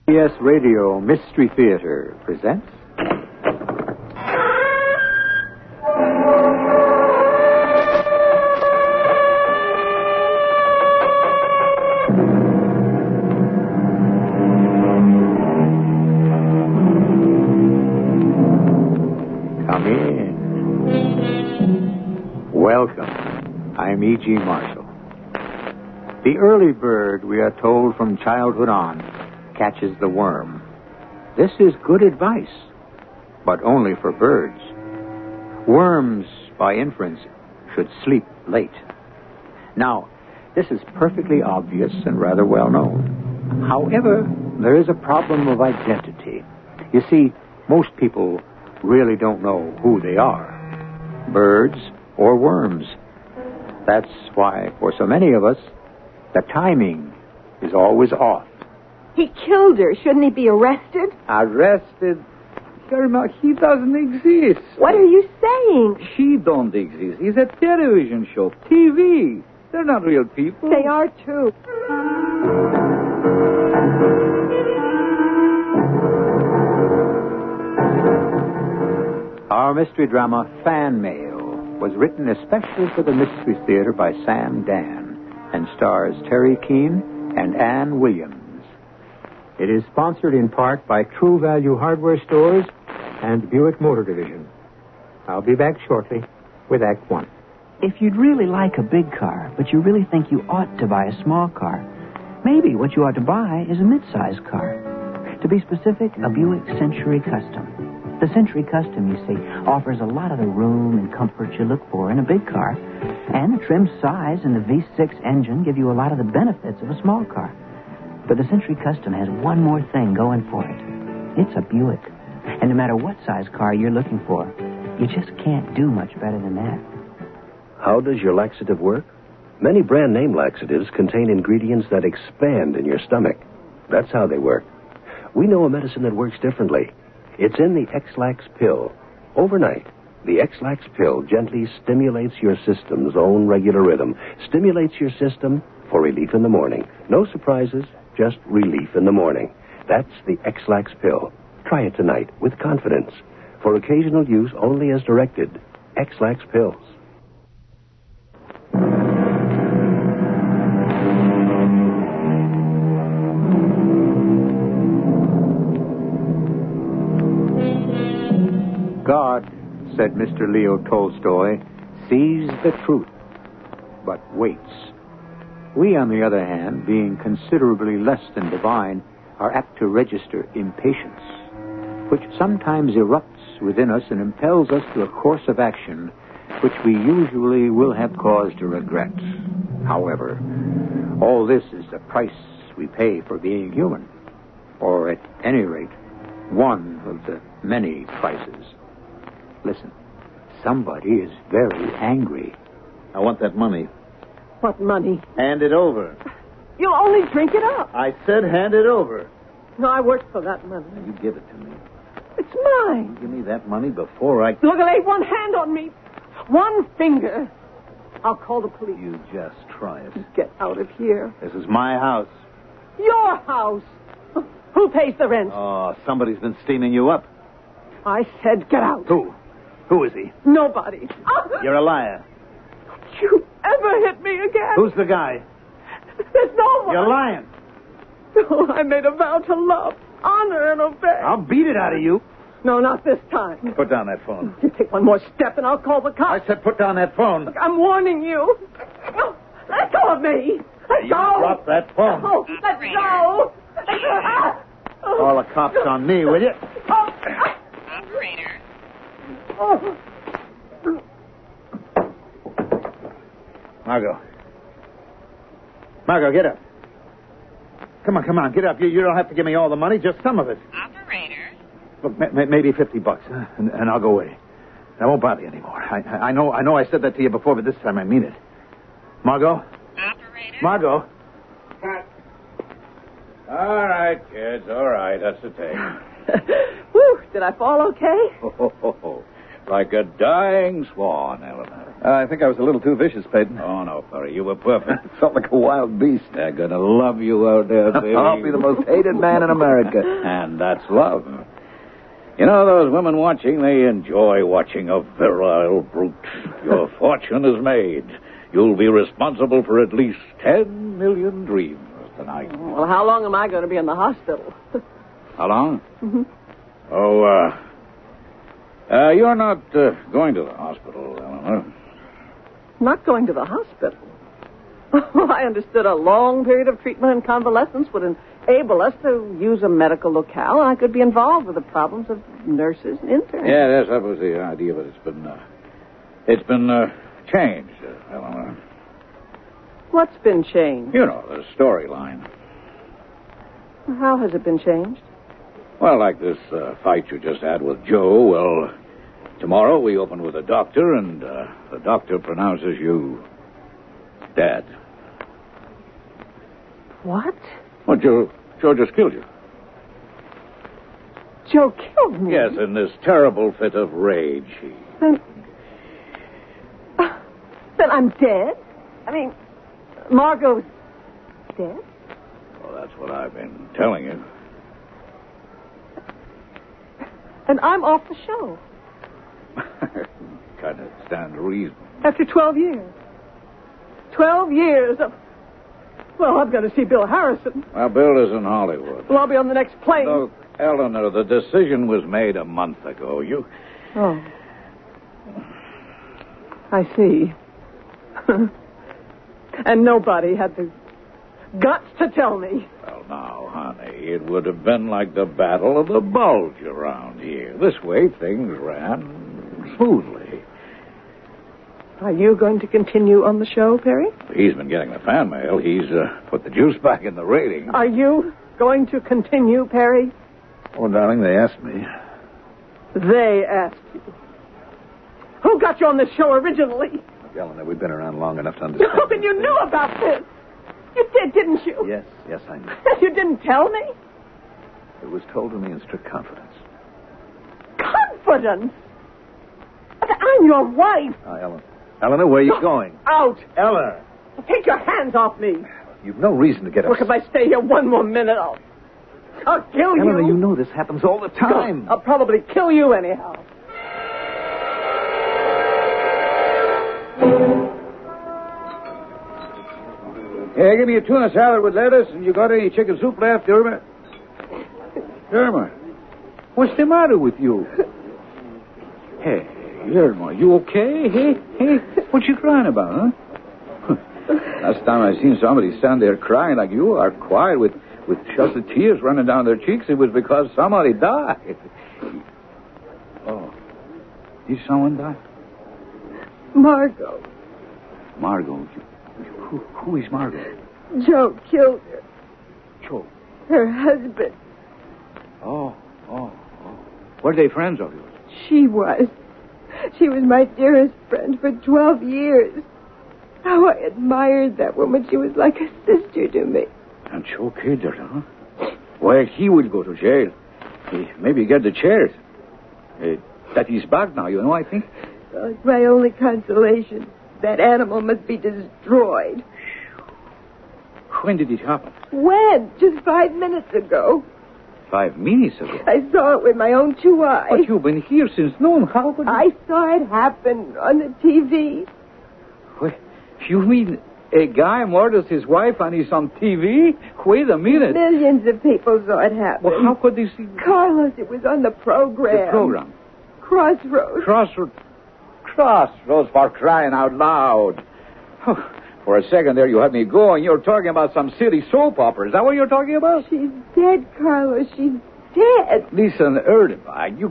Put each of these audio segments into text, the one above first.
CBS Radio Mystery Theater presents... Come in. Welcome. I'm E.G. Marshall. The early bird, we are told from childhood on, catches the worm. This is good advice, but only for birds. Worms, by inference, should sleep late. Now, this is perfectly obvious and rather well known. However, there is a problem of identity. You see, most people really don't know who they are, birds or worms. That's why, for so many of us, the timing is always off. He killed her. Shouldn't he be arrested? Arrested? Irma, he doesn't exist. What are you saying? She don't exist. It's a television show. TV. They're not real people. They are, too. Our mystery drama, Fan Mail, was written especially for the Mystery Theater by Sam Dan and stars Terry Keane and Ann Williams. It is sponsored in part by True Value Hardware Stores and Buick Motor Division. I'll be back shortly with Act One. If you'd really like a big car, but you really think you ought to buy a small car, maybe what you ought to buy is a mid-size car. To be specific, a Buick Century Custom. The Century Custom, you see, offers a lot of the room and comfort you look for in a big car. And the trim size and the V6 engine give you a lot of the benefits of a small car. But the Century Custom has one more thing going for it. It's a Buick. And no matter what size car you're looking for, you just can't do much better than that. How does your laxative work? Many brand name laxatives contain ingredients that expand in your stomach. That's how they work. We know a medicine that works differently. It's in the X-Lax pill. Overnight, the X-Lax pill gently stimulates your system's own regular rhythm. Stimulates your system for relief in the morning. No surprises, just relief in the morning. That's the X-Lax pill. Try it tonight with confidence. For occasional use only as directed. X-Lax pills. God, said Mr. Leo Tolstoy, sees the truth, but waits. We, on the other hand, being considerably less than divine, are apt to register impatience, which sometimes erupts within us and impels us to a course of action which we usually will have cause to regret. However, all this is the price we pay for being human, or at any rate, one of the many prices. Listen, somebody is very angry. I want that money. What money? Hand it over. You'll only drink it up. I said hand it over. No, I worked for that money. You give it to me. It's mine. Give me that money before I... Look, lay one hand on me. One finger. I'll call the police. You just try it. Get out of here. This is my house. Your house. Who pays the rent? Oh, somebody's been steaming you up. I said get out. Who? Who is he? Nobody. You're a liar. Don't you ever hit me again. Who's the guy? There's no one. You're lying. No, I made a vow to love, honor, and obey. I'll beat it out of you. No, not this time. Put down that phone. You take one more step and I'll call the cops. I said put down that phone. Look, I'm warning you. No, let go of me. Let You go. drop that phone. Oh, let go. Call the cops on me, will you? Operator. Oh. Margot, get up. Come on, get up. You don't have to give me all the money, just some of it. Operator. Look, maybe $50, and I'll go away. I won't bother you anymore. I know I said that to you before, but this time I mean it. Margot? Operator. Margot? All right, kids, all right. That's the tape. Whew, did I fall okay? Like a dying swan, Eleanor. I think I was a little too vicious, Peyton. Oh, no, Perry. You were perfect. Felt like a wild beast. They're going to love you out there, baby. I'll be the most hated man in America. And that's love. You know, those women watching, they enjoy watching a virile brute. Your fortune is made. You'll be responsible for at least 10 million dreams tonight. Well, how long am I going to be in the hospital? How long? Mm-hmm. Oh, you're not going to the hospital, Eleanor. Not going to the hospital? Well, I understood a long period of treatment and convalescence would enable us to use a medical locale, and I could be involved with the problems of nurses and interns. Yeah, that was the idea, but it's been changed, Eleanor. What's been changed? You know, the storyline. How has it been changed? Well, like this fight you just had with Joe, well, tomorrow we open with a doctor, and the doctor pronounces you dead. What? Well, Joe just killed you. Joe killed me? Yes, in this terrible fit of rage. Then I'm dead? I mean, Margot's dead? Well, that's what I've been telling you. And I'm off the show. Kind of stand to reason. After 12 years. 12 years of... Well, I'm going to see Bill Harrison. Well, Bill is in Hollywood. Well, I'll be on the next plane. Look, Eleanor, the decision was made a month ago. Oh. I see. And nobody had the guts to tell me. Well, now, honey, it would have been like the Battle of the Bulge around here. This way, things ran smoothly. Are you going to continue on the show, Perry? He's been getting the fan mail. He's put the juice back in the ratings. Are you going to continue, Perry? Oh, darling, they asked me. They asked you. Who got you on this show originally? Eleanor, we've been around long enough to understand. Oh, then you knew about this. You did, didn't you? Yes, I knew. You didn't tell me? It was told to me in strict confidence. Confidence? I'm your wife. Eleanor, where are you going? Out. Eleanor! Take your hands off me. You've no reason to get Look, if I stay here one more minute, I'll kill you. Eleanor, you know this happens all the time. I'll probably kill you anyhow. Hey, give me a tuna salad with lettuce, and you got any chicken soup left, Irma? Irma, what's the matter with you? Hey, Irma, you okay? Hey, what you crying about, huh? Last time I seen somebody stand there crying like you are, quiet with just the tears running down their cheeks, it was because somebody died. Oh, did someone die? Margot. Margot? Who is Margot? Joe killed her. Joe? Her husband. Oh. Were they friends of yours? She was. She was my dearest friend for 12 years. How I admired that woman. She was like a sister to me. And Joe killed her, huh? Well, he will go to jail. He maybe get the chairs. That he's back now, you know, I think. Well, it's my only consolation. That animal must be destroyed. When did it happen? When? Just 5 minutes ago. 5 minutes ago? I saw it with my own 2 eyes. But you've been here since noon. How could you... I saw it happen on the TV. Wait, you mean a guy murders his wife and he's on TV? Wait a minute. Millions of people saw it happen. Well, how could they see... Carlos, it was on the program. The program? Crossroads. Crossroads, for crying out loud. For a second there, you had me going. You're talking about some silly soap opera. Is that what you're talking about? She's dead, Carlos. She's dead. Listen, Irma, you...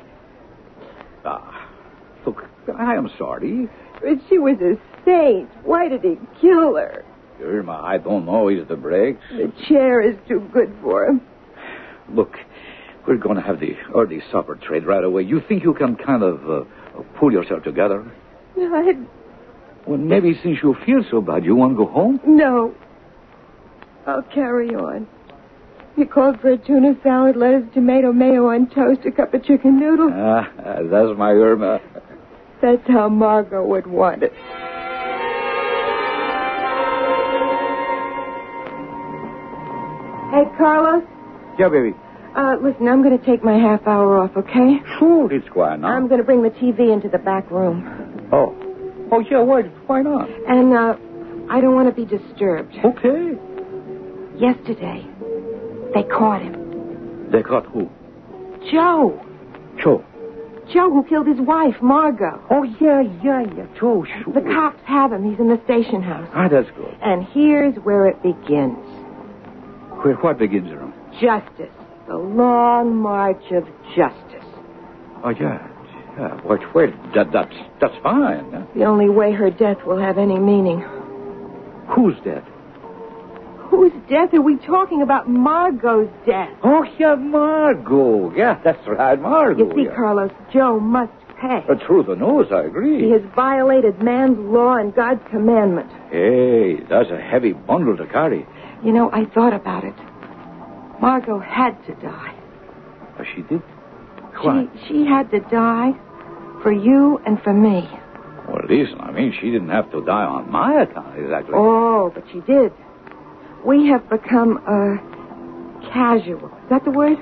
Look, I am sorry. But she was a saint. Why did he kill her? Irma, I don't know. Is the brakes? The chair is too good for him. Look, we're going to have the early supper trade right away. You think you can kind of pull yourself together? Well, maybe since you feel so bad, you want to go home? No. I'll carry on. You called for a tuna salad, lettuce, tomato, mayo on toast, a cup of chicken noodles. That's my Irma. That's how Margot would want it. Hey, Carlos. Yeah, baby. Listen, I'm going to take my half hour off, okay? Sure, it's quiet now. I'm going to bring the TV into the back room. Oh, yeah, why not? And, I don't want to be disturbed. Okay. Yesterday, they caught him. They caught who? Joe. Joe. Joe, who killed his wife, Margot. Oh, yeah. Joe, sure. The cops have him. He's in the station house. Ah, that's good. And here's where it begins. What begins, Irma? Justice. The long march of justice. Oh, yeah. Well, that's fine. Huh? The only way her death will have any meaning. Who's dead? Whose death are we talking about? Margot's death. Oh, yeah, Margot. Yeah, that's right, Margot. You see, Carlos, Joe must pay. Through the nose, I agree. He has violated man's law and God's commandment. Hey, that's a heavy bundle to carry. You know, I thought about it. Margot had to die. Oh, she did? Why? She had to die for you and for me. Well, listen, she didn't have to die on my account, exactly. Oh, but she did. We have become, casual. Is that the word?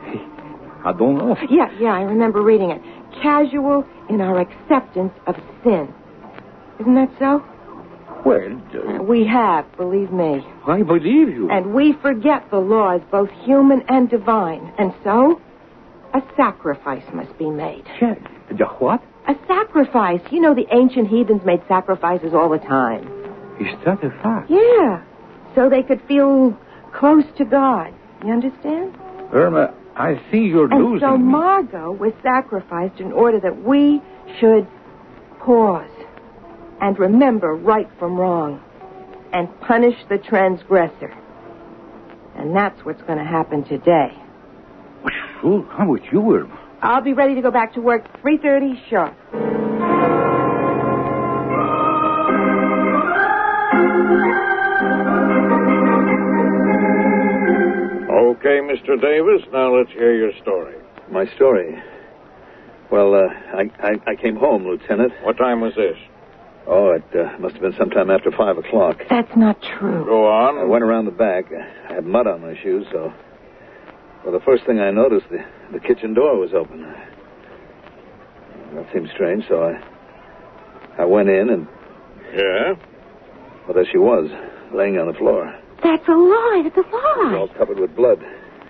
I don't know. Yeah, I remember reading it. Casual in our acceptance of sin. Isn't that so? Well, we have, believe me. I believe you. And we forget the laws, both human and divine. And so, a sacrifice must be made. The what? A sacrifice. You know, the ancient heathens made sacrifices all the time. Is that a fact? Yeah. So they could feel close to God. You understand? Irma, I think you're losing And so me. Margot was sacrificed in order that we should pause and remember right from wrong and punish the transgressor. And that's what's going to happen today. Sure, I'm with you, Irma. I'll be ready to go back to work 3:30 sharp. Okay, Mr. Davis, now let's hear your story. My story? Well, I came home, Lieutenant. What time was this? Oh, it must have been sometime after 5 o'clock. That's not true. Go on. I went around the back. I had mud on my shoes, so... Well, the first thing I noticed, the kitchen door was open. That seemed strange, so I went in and... Yeah? Well, there she was, laying on the floor. That's a lie. That's a She was lie. all covered with blood.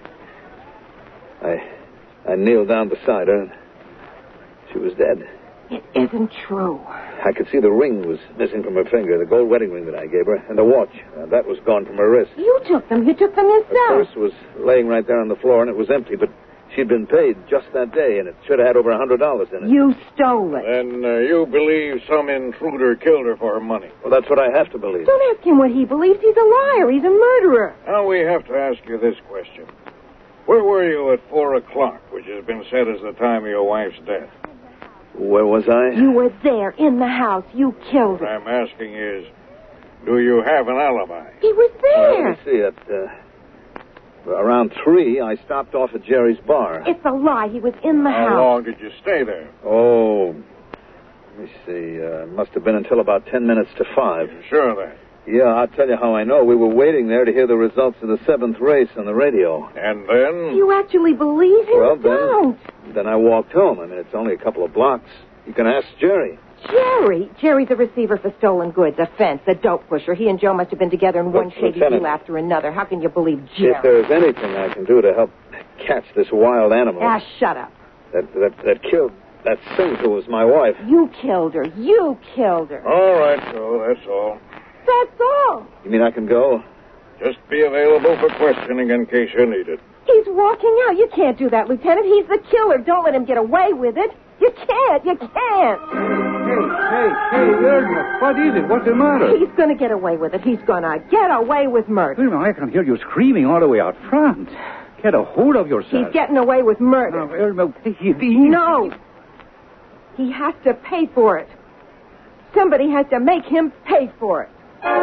I kneeled down beside her, and she was dead. It isn't true. I could see the ring was missing from her finger, the gold wedding ring that I gave her, and the watch. That was gone from her wrist. You took them. You took them The yourself. purse was laying right there on the floor, and it was empty, but she'd been paid just that day, and it should have had over $100 in it. You stole it. Then you believe some intruder killed her for her money. Well, that's what I have to believe. Don't ask him what he believes. He's a liar. He's a murderer. Now we have to ask you this question. Where were you at 4 o'clock, which has been said as the time of your wife's death? Where was I? You were there in the house. You killed What her. I'm asking is, do you have an alibi? He was Well, there. let me see. Around 3, I stopped off at Jerry's bar. It's a lie. He was in the How house. long did you stay there? Oh, let me see. Must have been until about 10 minutes to 5. You sure of that? Yeah, I'll tell you how I know. We were waiting there to hear the results of the 7th race on the radio. And then? You actually believe him? Well, Don't. Then I walked home. It's only a couple of blocks. You can ask Jerry. Jerry? Jerry's a receiver for stolen goods, a fence, a dope pusher. He and Joe must have been together in one shady Lieutenant, deal after another. How can you believe Jerry? If there's anything I can do to help catch this wild animal Ah, shut up. that killed that Sings who was my wife. You killed her. You killed her. All right, Joe, that's all. That's all. You mean I can go? Just be available for questioning in case you need it. He's walking out. You can't do that, Lieutenant. He's the killer. Don't let him get away with it. You can't. You can't. Hey, Irma, what is it? What's the matter? He's going to get away with it. He's going to get away with murder. Irma, I can hear you screaming all the way out front. Get a hold of yourself. He's getting away with murder. Now, Irma, No. He has to pay for it. Somebody has to make him pay for it.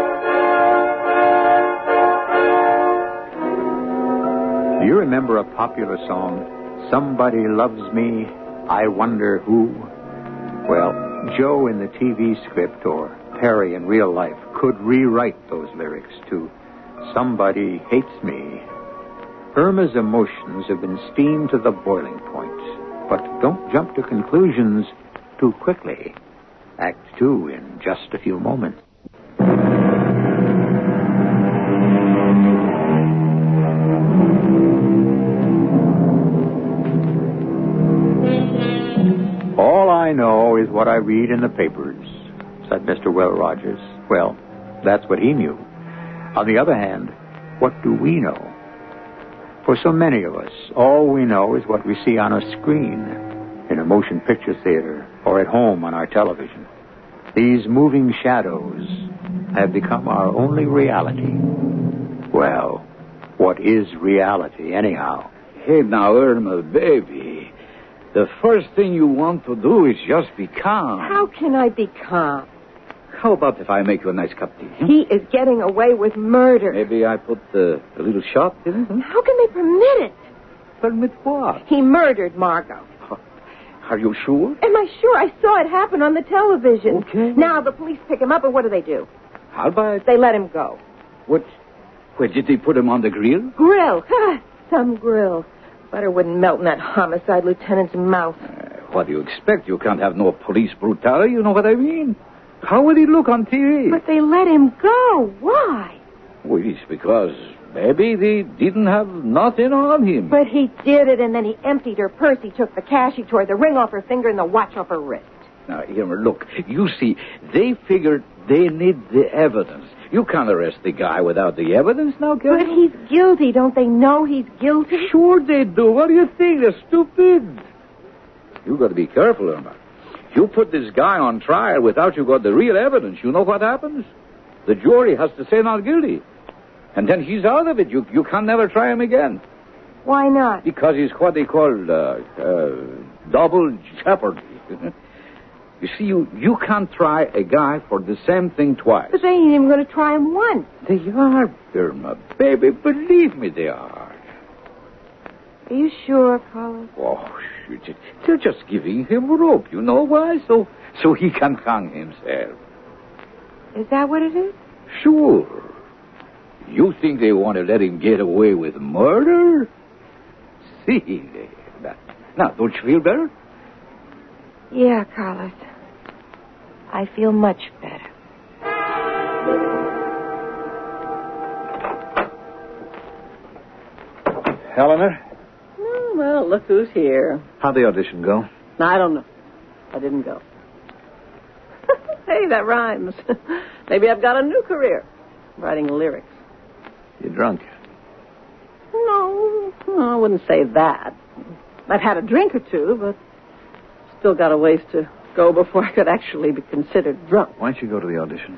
Do you remember a popular song, Somebody Loves Me, I Wonder Who? Well, Joe in the TV script or Perry in real life could rewrite those lyrics to Somebody Hates Me. Irma's emotions have been steamed to the boiling point, but don't jump to conclusions too quickly. Act 2 in just a few moments. All I know is what I read in the papers, said Mr. Will Rogers. Well, that's what he knew. On the other hand, what do we know? For so many of us, all we know is what we see on a screen, in a motion picture theater, or at home on our television. These moving shadows have become our only reality. Well, what is reality, anyhow? Hey, now, Irma, baby. The first thing you want to do is just be calm. How can I be calm? How about if I make you a nice cup of tea? He is getting away with murder. Maybe I put a little shot in it? How can they permit it? Permit what? He murdered Margot. Are you sure? Am I sure? I saw it happen on the television. Okay. Now the police pick him up, and what do? How about... They let him go. What? Where, did they put him on the grill? Grill. Some grill. Butter wouldn't melt in that homicide lieutenant's mouth. What do you expect? You can't have no police brutality. You know what I mean? How would he look on TV? But they let him go. Why? Well, it's because maybe they didn't have nothing on him. But he did it, and then he emptied her purse. He took the cash. He tore the ring off her finger and the watch off her wrist. Now, Irma, look. You see, they figured they need the evidence. You can't arrest the guy without the evidence now, can But you? he's guilty. Don't they know he's guilty? Sure they do. What do you think? They're stupid. You got to be careful, Irma. You put this guy on trial without you got the real evidence. You know what happens? The jury has to say not guilty. And then he's out of it. You can never try him again. Why not? Because he's what they call double jeopardy. You see, you can't try a guy for the same thing twice. But they ain't even going to try him once. They are, Irma. Baby, believe me, they are. Are you sure, Carlos? Oh, shoot. They're just giving him rope. You know why? So he can hang himself. Is that what it is? Sure. You think they want to let him get away with murder? See there. Now, don't you feel better? Yeah, Carlos. I feel much better. Eleanor? Oh, well, look who's here. How'd the audition go? I don't know. I didn't go. Hey, that rhymes. Maybe I've got a new career. Writing lyrics. You drunk? No, I wouldn't say that. I've had a drink or two, but still got a ways to go before I could actually be considered drunk. Why don't you go to the audition?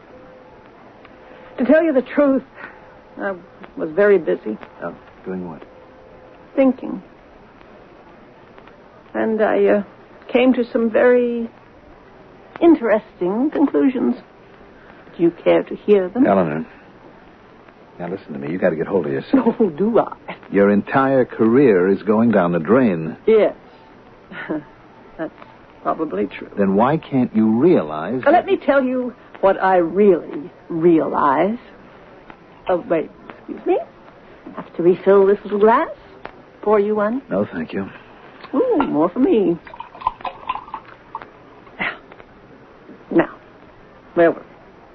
To tell you the truth, I was very busy. Oh, doing what? Thinking. And I came to some very interesting conclusions. Do you care to hear them? Eleanor, now listen to me. You got to get hold of yourself. Oh, do I? Your entire career is going down the drain. Yes. That's probably true. Then why can't you realize... Let me tell you what I really realize. Oh, wait. Excuse me. Have to refill this little glass? Pour you one? No, thank you. Ooh, more for me. Now, where were we?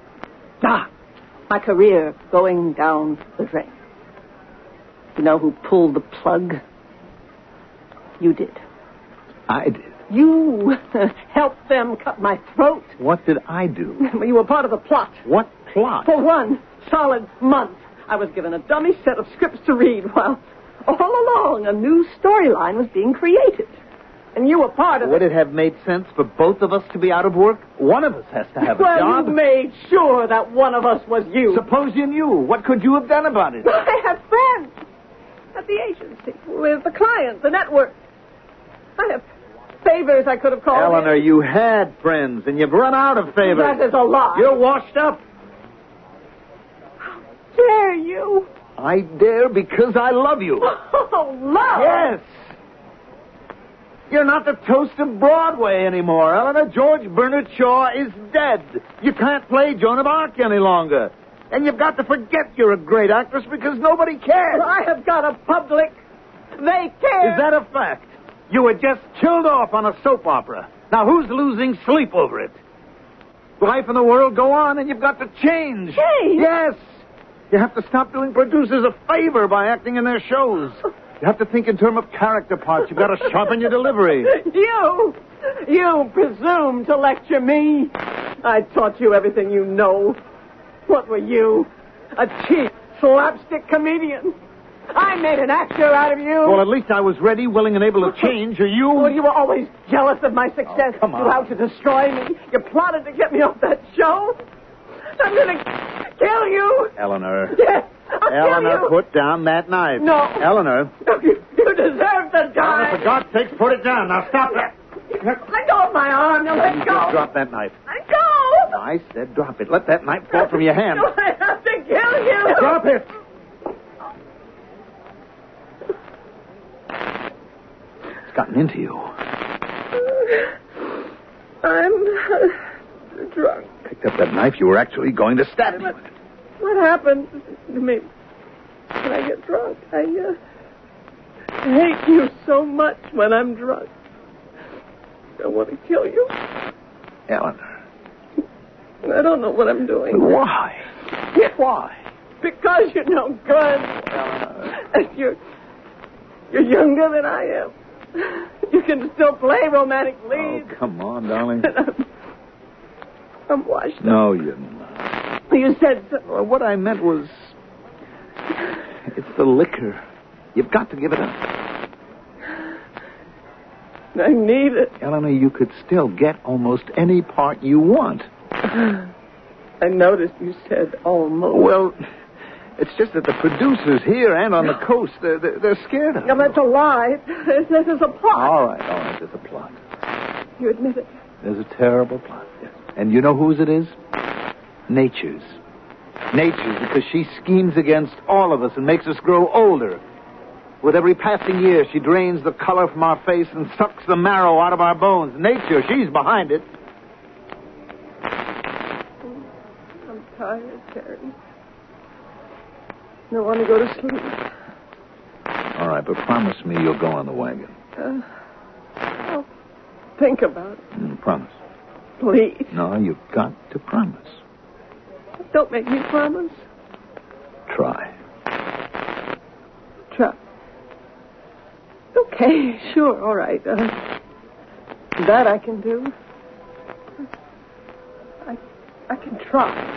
My career going down the drain. You know who pulled the plug? You did. I did. You helped them cut my throat. What did I do? You were part of the plot. What plot? For 1 solid month, I was given a dummy set of scripts to read while all along a new storyline was being created. And you were part of it. Would it have made sense for both of us to be out of work? One of us has to have a job. Well, you made sure that one of us was you. Suppose you knew. What could you have done about it? I have friends at the agency, with the client, the network. I have favors I could have called Eleanor, in. you had friends, and you've run out of favors. That is a lie. You're washed up. How dare you? I dare because I love you. Oh, love? Yes. You're not the toast of Broadway anymore, Eleanor. George Bernard Shaw is dead. You can't play Joan of Arc any longer. And you've got to forget you're a great actress because nobody cares. I have got a public. They care. Is that a fact? You were just killed off on a soap opera. Now, who's losing sleep over it? Life and the world go on, and you've got to change. Change? Yes. You have to stop doing producers a favor by acting in their shows. You have to think in terms of character parts. You've got to sharpen your delivery. You presume to lecture me. I taught you everything you know. What were you? A cheap slapstick comedian. I made an actor out of you. Well, at least I was ready, willing, and able to change. Are you? Well, you were always jealous of my success. Oh, come on. You out to destroy me. You plotted to get me off that show. I'm going to kill you. Eleanor. Yes, I'll Eleanor, kill you. put down that knife. No. Eleanor. You deserve to die. Eleanor, for God's sake, put it down. Now, stop that. Let go of my arm. Now let go. Drop that knife. Let go. I said drop it. Let that knife fall from your hand. I have to kill you. Drop it. It's gotten into you. I'm drunk. Picked up that knife. You were actually going to stab me with it. What happened to me when I get drunk? I hate you so much when I'm drunk. I want to kill you. Eleanor. I don't know what I'm doing. Why? Why? Because you're no good. And you're younger than I am. You can still play romantic leads. Oh, come on, darling. I'm washed up. No, you're not. You said so. Well, what I meant was... It's the liquor. You've got to give it up. I need it. Eleanor, you could still get almost any part you want. I noticed you said almost. Well, it's just that the producers here and on the coast, they're scared of No, that's a lie. This is a plot. All right, there's a plot. You admit it. There's a terrible plot. Yes. And you know whose it is? Nature's. Nature's, because she schemes against all of us and makes us grow older. With every passing year, she drains the color from our face and sucks the marrow out of our bones. Nature, she's behind it. I'm tired, Terry. I want to go to sleep. All right, but promise me you'll go on the wagon. I'll think about it. Promise. Please. No, you've got to promise. Don't make me promise. Try. Try. Okay, sure, all right. That I can do. I can try.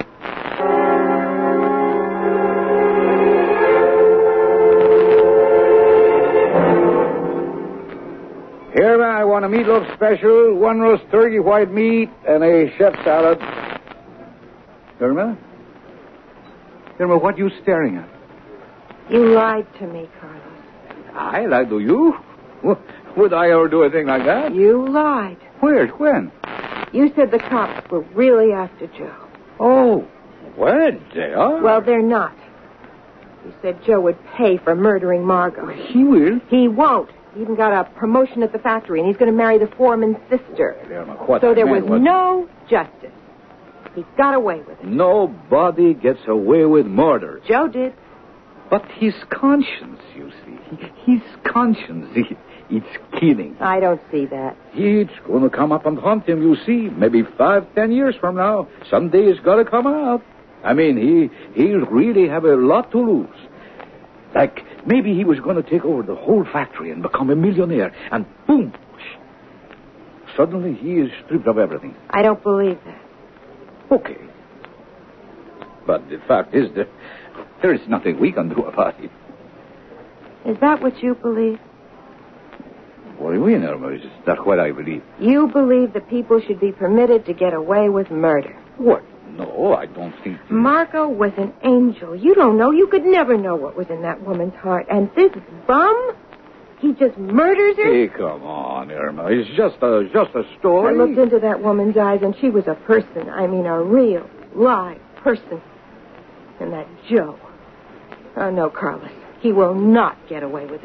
Here, man, I want a meatloaf special, 1 roast turkey, white meat, and a chef salad. Irma? Irma, what are you staring at? You lied to me, Carlos. I lied to you? Would I ever do a thing like that? You lied. Where? When? You said the cops were really after Joe. Oh, well, they are. Well, they're not. You said Joe would pay for murdering Margot. He will. He won't. He even got a promotion at the factory, and he's going to marry the foreman's sister. Irma, what So I there meant was no justice. He got away with it. Nobody gets away with murder. Joe did. But his conscience, you see. His conscience, it's killing. I don't see that. It's going to come up and haunt him, you see. Maybe 5-10 years from now. Someday it's got to come out. I mean, he'll really have a lot to lose. Like, maybe he was going to take over the whole factory and become a millionaire. And boom! Suddenly he is stripped of everything. I don't believe that. Okay. But the fact is that there is nothing we can do about it. Is that what you believe? What do you mean, Irma? Is that what I believe? You believe that people should be permitted to get away with murder. What? No, I don't think... Margot was an angel. You don't know. You could never know what was in that woman's heart. And this bum, he just murders her? Hey, come on, Irma. It's just a story. I looked into that woman's eyes, and she was a person. I mean, a real, live person. And that Joe. Oh, no, Carlos. He will not get away with it.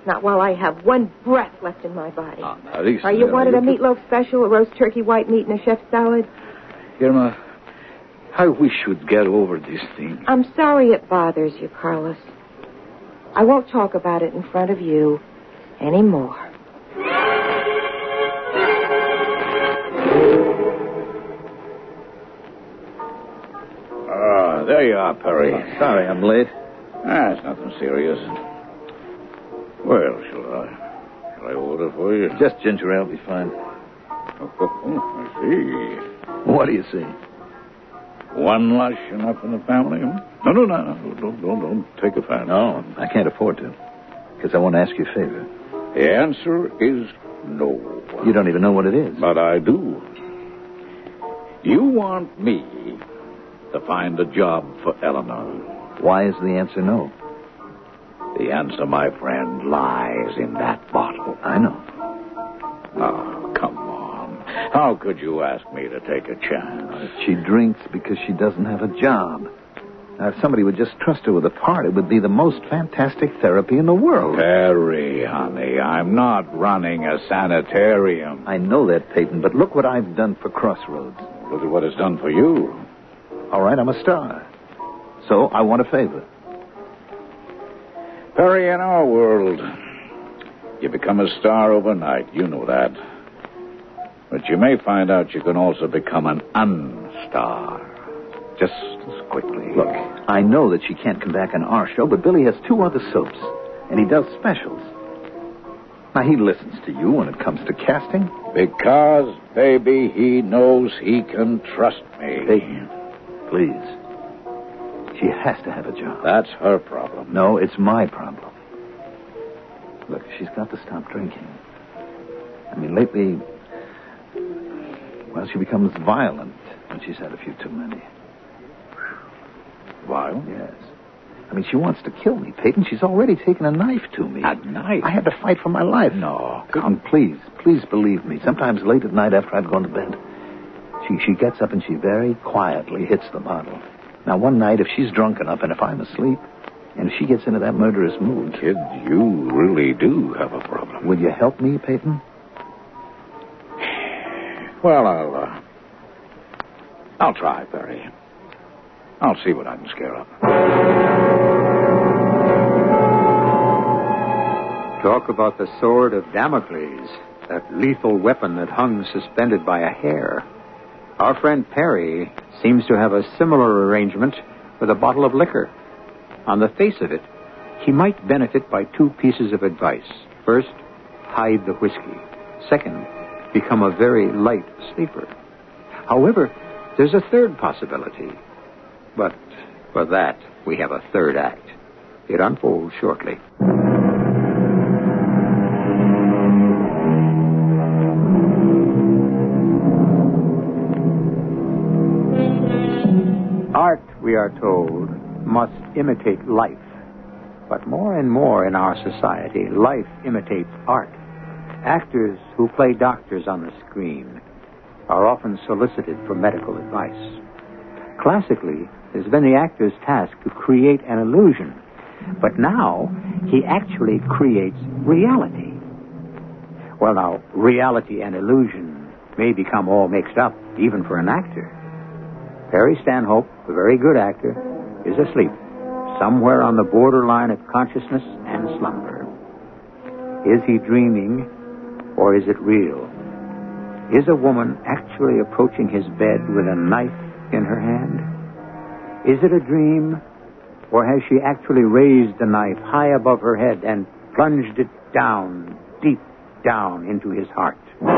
Not while I have one breath left in my body. Oh, now, listen, Are you wanted a meatloaf special, a roast turkey, white meat, and a chef salad? Irma, I wish you'd get over this thing. I'm sorry it bothers you, Carlos. I won't talk about it in front of you anymore. Ah, there you are, Perry. Sorry I'm late. It's nothing serious. Well, shall I order for you? Just ginger ale will be fine. Oh, I see. What do you see? One lush enough in the family? No. Don't take offense. No, I can't afford to. Because I want to ask you a favor. The answer is no. You don't even know what it is. But I do. You want me to find a job for Eleanor. Why is the answer no? The answer, my friend, lies in that bottle. I know. Oh, come on. How could you ask me to take a chance? She drinks because she doesn't have a job. Now, if somebody would just trust her with a part, it would be the most fantastic therapy in the world. Perry, honey, I'm not running a sanitarium. I know that, Peyton, but look what I've done for Crossroads. Look at what it's done for you. All right, I'm a star. So I want a favor. Perry, in our world, you become a star overnight. You know that. But you may find out you can also become an unstar. Just as quickly. Look, I know that she can't come back on our show, but Billy has 2 other soaps, and he does specials. Now, he listens to you when it comes to casting. Because, baby, he knows he can trust me. Peyton, please. She has to have a job. That's her problem. No, it's my problem. Look, she's got to stop drinking. I mean, lately, well, she becomes violent when she's had a few too many. Violent? Yes. I mean, she wants to kill me, Peyton. She's already taken a knife to me. A knife? I had to fight for my life. No. Come, please believe me. Sometimes late at night after I've gone to bed, she gets up and she very quietly hits the bottle. Now, one night, if she's drunk enough and if I'm asleep, and if she gets into that murderous mood... Kid, you really do have a problem. Will you help me, Peyton? Well, I'll try, Perry. I'll see what I can scare up. Talk about the sword of Damocles, that lethal weapon that hung suspended by a hair. Our friend Perry seems to have a similar arrangement with a bottle of liquor. On the face of it, he might benefit by 2 pieces of advice. First, hide the whiskey. Second, become a very light sleeper. However, there's a third possibility. But for that, we have a third act. It unfolds shortly. Art, we are told, must imitate life. But more and more in our society, life imitates art. Actors who play doctors on the screen are often solicited for medical advice. Classically, it has been the actor's task to create an illusion. But now, he actually creates reality. Well, now, reality and illusion may become all mixed up, even for an actor. Perry Stanhope, a very good actor, is asleep, somewhere on the borderline of consciousness and slumber. Is he dreaming, or is it real? Is a woman actually approaching his bed with a knife in her hand? Is it a dream, or has she actually raised the knife high above her head and plunged it down, deep down into his heart?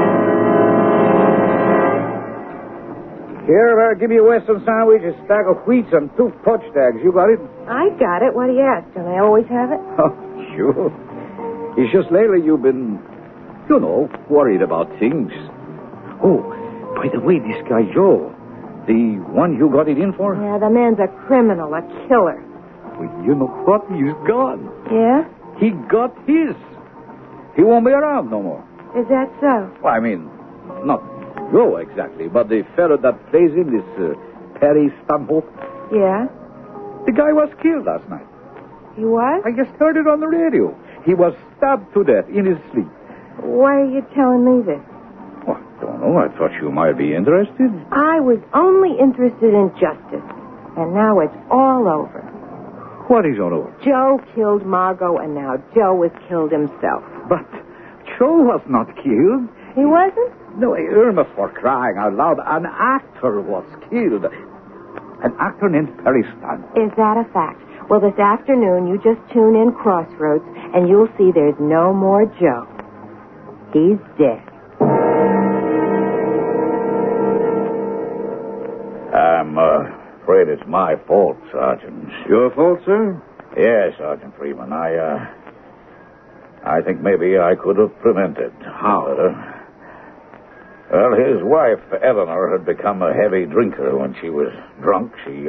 Here, give me a Western sandwich, a stack of wheats, and 2 punch tags. You got it? I got it. What do you ask? Don't I always have it? Oh, sure. It's just lately you've been, worried about things. Oh, by the way, this guy Joe, the one you got it in for? Yeah, the man's a criminal, a killer. Well, you know what? He's gone. Yeah? He got his. He won't be around no more. Is that so? Well, I mean, not Joe exactly, but the fellow that plays him, this Perry Stanhope. Yeah? The guy was killed last night. He was? I just heard it on the radio. He was stabbed to death in his sleep. Why are you telling me this? Well, I don't know. I thought you might be interested. I was only interested in justice. And now it's all over. What is all over? Joe killed Margot, and now Joe has killed himself. But Joe was not killed. He wasn't? No, Irma, for crying out loud, an actor was killed. An actor named Perry Stanhope. Is that a fact? Well, this afternoon, you just tune in Crossroads, and you'll see there's no more Joe. He's dead. I'm afraid it's my fault, Sergeant. Your fault, sir? Yes, Sergeant Freeman. I think maybe I could have prevented. How? Well, his wife, Eleanor, had become a heavy drinker. When she was drunk, she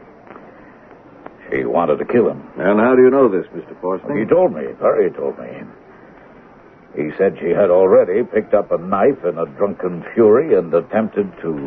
wanted to kill him. And how do you know this, Mr. Forsting? He told me. Perry told me. He said she had already picked up a knife in a drunken fury and attempted to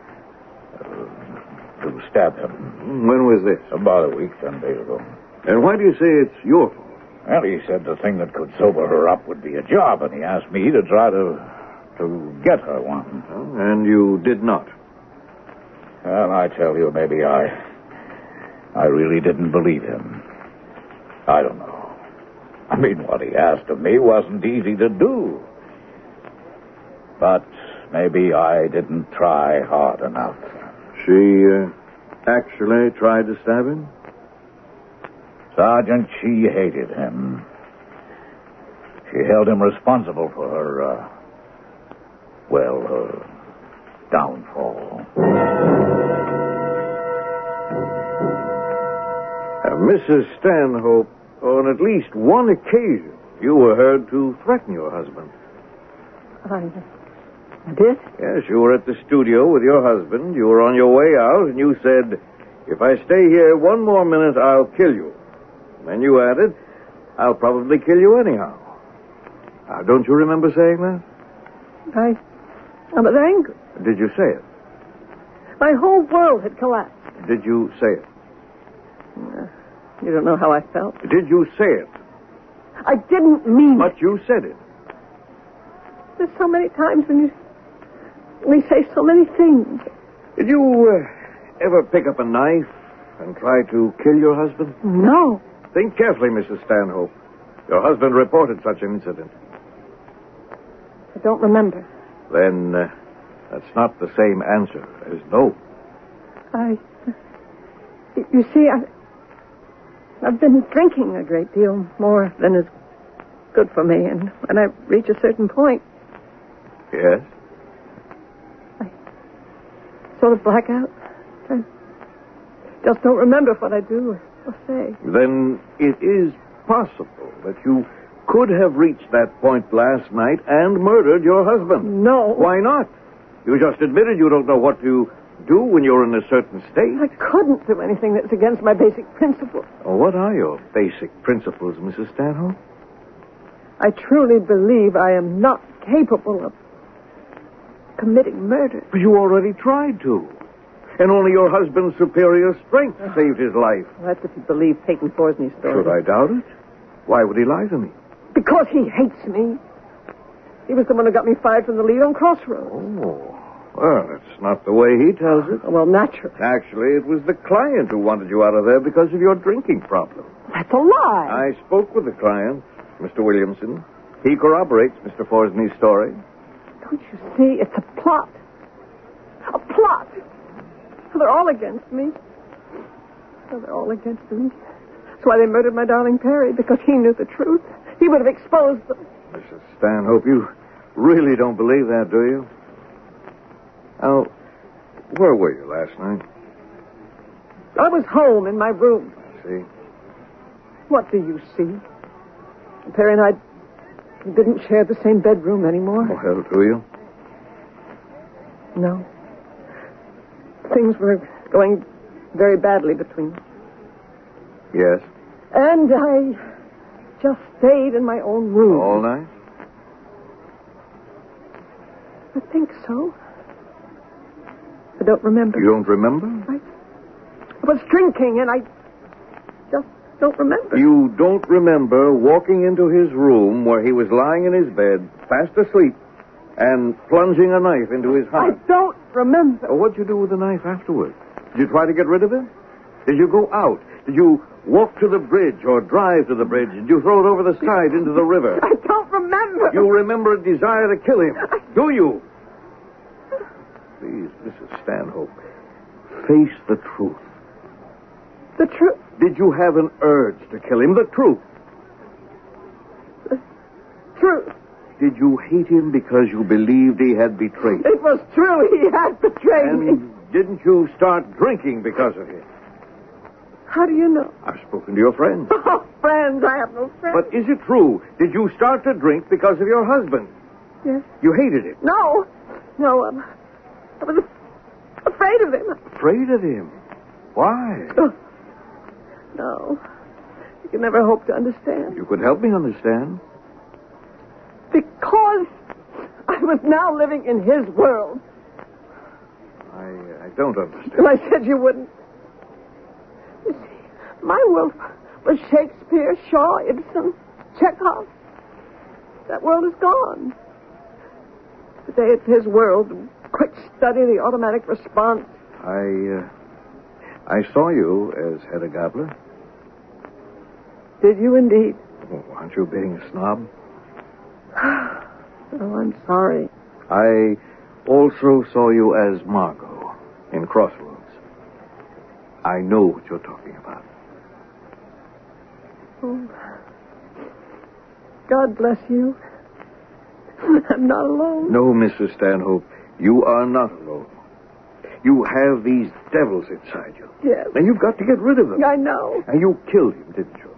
stab him. When was this? About a week, 10 days ago. And why do you say it's your fault? Well, he said the thing that could sober her up would be a job, and he asked me to try to get her one. And you did not? Well, I tell you, maybe I really didn't believe him. I don't know. I mean, what he asked of me wasn't easy to do. But maybe I didn't try hard enough. She actually tried to stab him? Sergeant, she hated him. She held him responsible for her, her downfall. Mrs. Stanhope, on at least one occasion, you were heard to threaten your husband. I did? Yes, you were at the studio with your husband. You were on your way out, and you said, "If I stay here one more minute, I'll kill you." And you added, "I'll probably kill you anyhow." Don't you remember saying that? I was angry. Did you say it? My whole world had collapsed. Did you say it? You don't know how I felt. Did you say it? I didn't mean it. But you said it. There's so many times when we say so many things. Did you ever pick up a knife and try to kill your husband? No. Think carefully, Mrs. Stanhope. Your husband reported such an incident. I don't remember. Then that's not the same answer as no. You see, I've been drinking a great deal more than is good for me, and when I reach a certain point... Yes? I sort of black out. I just don't remember what I do or say. Then it is possible that you could have reached that point last night and murdered your husband. No. Why not? You just admitted you don't know what to do when you're in a certain state. I couldn't do anything that's against my basic principles. What are your basic principles, Mrs. Stanhope? I truly believe I am not capable of committing murder. But you already tried to. And only your husband's superior strength saved his life. Well, that's if you believe Peyton Forsney's story. Should I doubt it? Why would he lie to me? Because he hates me. He was the one who got me fired from the lead on Crossroads. Oh. Well, that's not the way he tells it. Well, naturally. Actually, it was the client who wanted you out of there because of your drinking problem. That's a lie. I spoke with the client, Mr. Williamson. He corroborates Mr. Forsney's story. Don't you see? It's a plot. A plot. They're all against me. They're all against me. That's why they murdered my darling Perry, because he knew the truth. He would have exposed them. Mrs. Stanhope, you really don't believe that, do you? Now, where were you last night? I was home in my room. I see. What do you see? Perry and I didn't share the same bedroom anymore. Well, do you? No. Things were going very badly between us. Yes. And I just stayed in my own room. All night? I think so. I don't remember. You don't remember? I was drinking, and I just don't remember. You don't remember walking into his room where he was lying in his bed, fast asleep, and plunging a knife into his I heart? don't remember. What'd you do with the knife afterwards? Did you try to get rid of it? Did you go out? Did you walk to the bridge or drive to the bridge? Did you throw it over the side into the river? I don't remember. You remember a desire to kill him, do you? Please, Mrs. Stanhope, face the truth. The truth. Did you have an urge to kill him? The truth. The truth. Did you hate him because you believed he had betrayed you? It was true. He had betrayed me. And didn't you start drinking because of him? How do you know? I've spoken to your friends. Oh, friends. I have no friends. But is it true? Did you start to drink because of your husband? Yes. You hated him. No. No, I was afraid of him. Afraid of him? Why? Oh. No. You can never hope to understand. You could help me understand. Because I was now living in his world. I don't understand. And I said you wouldn't. You see, my world was Shakespeare, Shaw, Ibsen, Chekhov. That world is gone. Today it's his world. Quick study, the automatic response. I saw you as Hedda Gabler. Did you indeed? Oh, aren't you being a snob? Oh, I'm sorry. I also saw you as Margot in Crossroads. I know what you're talking about. Oh, God bless you. I'm not alone. No, Mrs. Stanhope, you are not alone. You have these devils inside you. Yes. And you've got to get rid of them. I know. And you killed him, didn't you?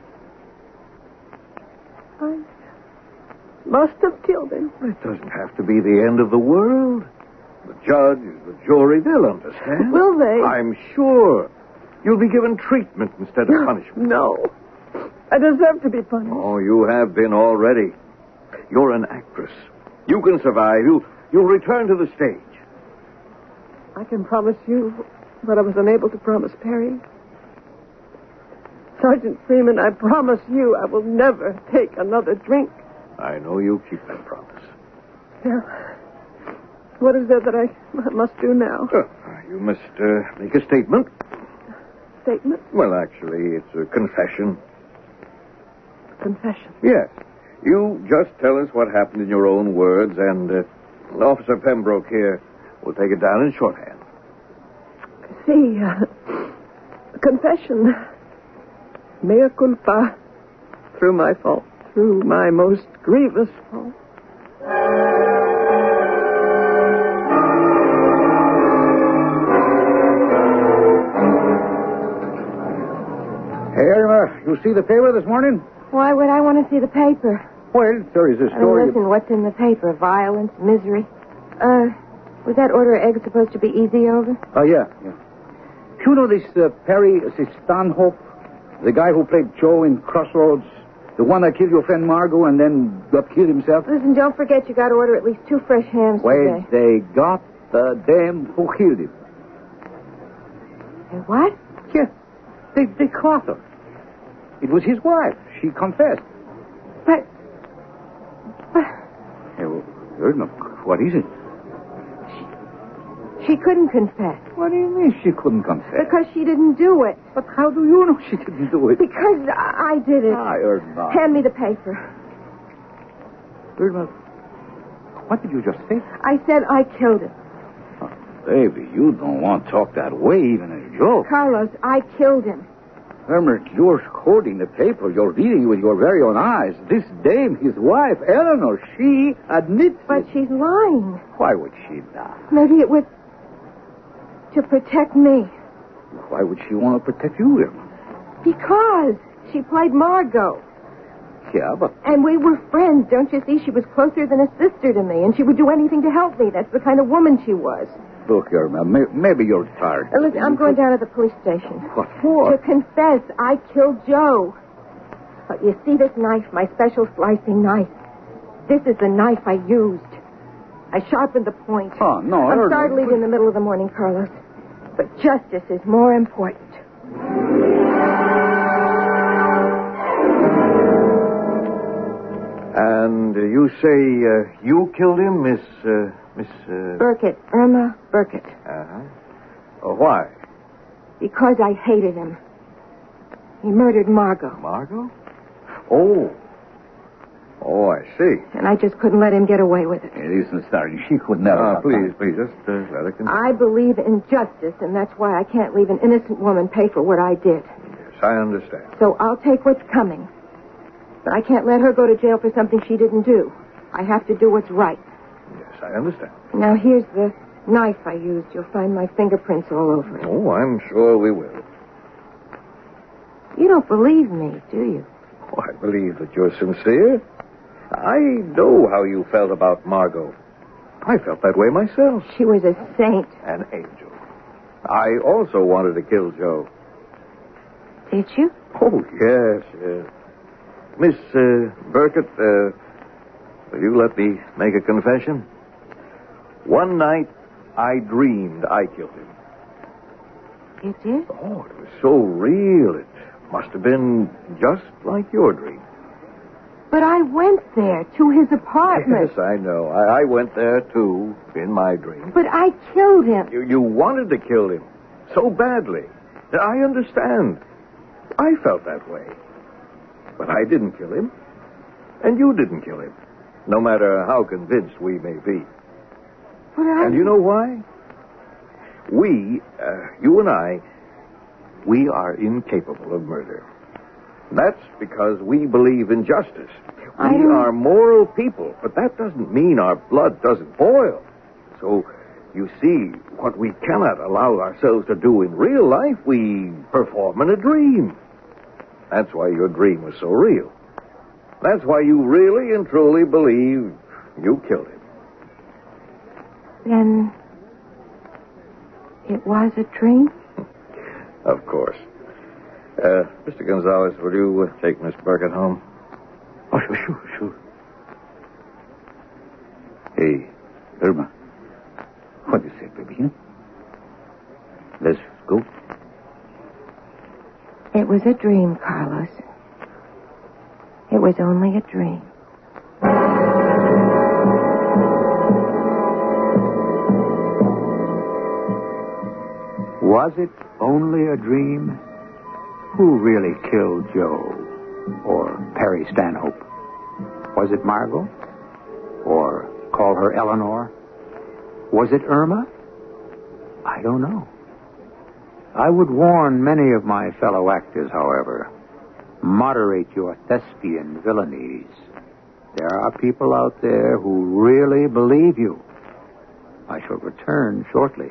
I must have killed him. It doesn't have to be the end of the world. The judge, the jury, they'll understand. Will they? I'm sure. You'll be given treatment instead of punishment. No. I deserve to be punished. Oh, you have been already. You're an actress. You can survive. You'll return to the stage. I can promise you what I was unable to promise Perry. Sergeant Freeman, I promise you I will never take another drink. I know you keep that promise. Well, what is it that I must do now? You must make a statement. Statement? Well, actually, it's a confession. Confession? Yes. You just tell us what happened in your own words, and Officer Pembroke here will take it down in shorthand. See, confession. Mea culpa. Through my fault. Through my most grievous fault. Hey, Irma, you see the paper this morning? Why would I want to see the paper? Well, there is a I mean, story. listen, what's in the paper? Violence, misery. Was that order of eggs supposed to be easy over? Oh, yeah. You know this Perry Stanhope? The guy who played Joe in Crossroads? The one that killed your friend Margot and then got killed himself? Listen, don't forget you got to order at least 2 fresh hams Well, today. they got the dame who killed him. Hey, what? Yeah. They caught her. It was his wife. She confessed. But... Hey, well, Irma, what is it? She couldn't confess. What do you mean she couldn't confess? Because she didn't do it. But how do you know she didn't do it? Because I did it. Ah, Irma. Hand me the paper. Irma, what did you just say? I said I killed him. Oh, baby, you don't want to talk that way, even in a joke. Carlos, I killed him. Irma, you're holding the paper. You're reading with your very own eyes. This dame, his wife, Eleanor, she admits But it. she's lying. Why would she lie? Maybe it was to protect me. Why would she want to protect you, Irma? Because she played Margot. Yeah, but... And we were friends, don't you see? She was closer than a sister to me, and she would do anything to help me. That's the kind of woman she was. Look, Irma, maybe you're tired. Listen, I'm going down to the police station. What for? To confess I killed Joe. But you see this knife, my special slicing knife? This is the knife I used. I sharpened the point. Oh, no. I'm sorry to leave you in the middle of the morning, Carlos. But justice is more important. And you say you killed him, Miss... Burkett. Irma Burkett. Uh-huh. Why? Because I hated him. He murdered Margot. Margot? Oh, I see. And I just couldn't let him get away with it. It isn't, Sergeant. She could never. Please, just let her continue. I believe in justice, and that's why I can't leave an innocent woman pay for what I did. Yes, I understand. So I'll take what's coming. But I can't let her go to jail for something she didn't do. I have to do what's right. Yes, I understand. Now, here's the knife I used. You'll find my fingerprints all over it. Oh, I'm sure we will. You don't believe me, do you? Oh, I believe that you're sincere. I know how you felt about Margot. I felt that way myself. She was a saint. An angel. I also wanted to kill Joe. Did you? Oh, yes. Miss Burkett, will you let me make a confession? One night, I dreamed I killed him. You did? Oh, it was so real. It must have been just like your dream. But I went there, to his apartment. Yes, I know. I went there, too, in my dream. But I killed him. You wanted to kill him so badly. I understand. I felt that way. But I didn't kill him. And you didn't kill him. No matter how convinced we may be. And you know why? We, you and I, we are incapable of murder. That's because we believe in justice. We are moral people, but that doesn't mean our blood doesn't boil. So, you see, what we cannot allow ourselves to do in real life, we perform in a dream. That's why your dream was so real. That's why you really and truly believe you killed him. Then it was a dream? Of course. Mr. Gonzalez, will you take Miss Burkett home? Oh, sure. Hey, Irma. What do you say, baby? Huh? Let's go. It was a dream, Carlos. It was only a dream. Was it only a dream? Who really killed Joe? Or Perry Stanhope? Was it Margot? Or call her Eleanor? Was it Irma? I don't know. I would warn many of my fellow actors, however, moderate your thespian villainies. There are people out there who really believe you. I shall return shortly.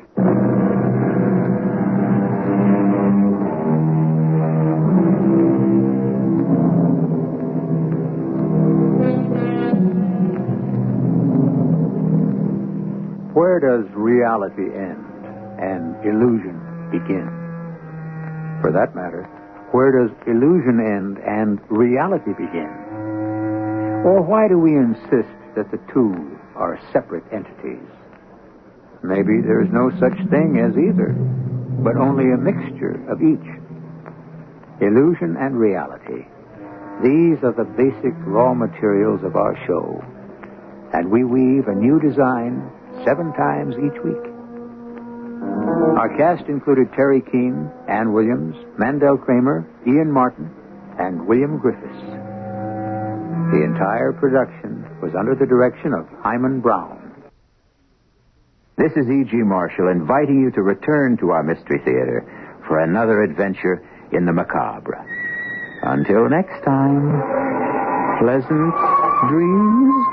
Where does reality end and illusion begin? For that matter, where does illusion end and reality begin? Or why do we insist that the two are separate entities? Maybe there is no such thing as either, but only a mixture of each. Illusion and reality. These are the basic raw materials of our show. And we weave a new design 7 times each week. Our cast included Terry Keane, Ann Williams, Mandel Kramer, Ian Martin, and William Griffiths. The entire production was under the direction of Hyman Brown. This is E.G. Marshall inviting you to return to our Mystery Theater for another adventure in the macabre. Until next time, pleasant dreams.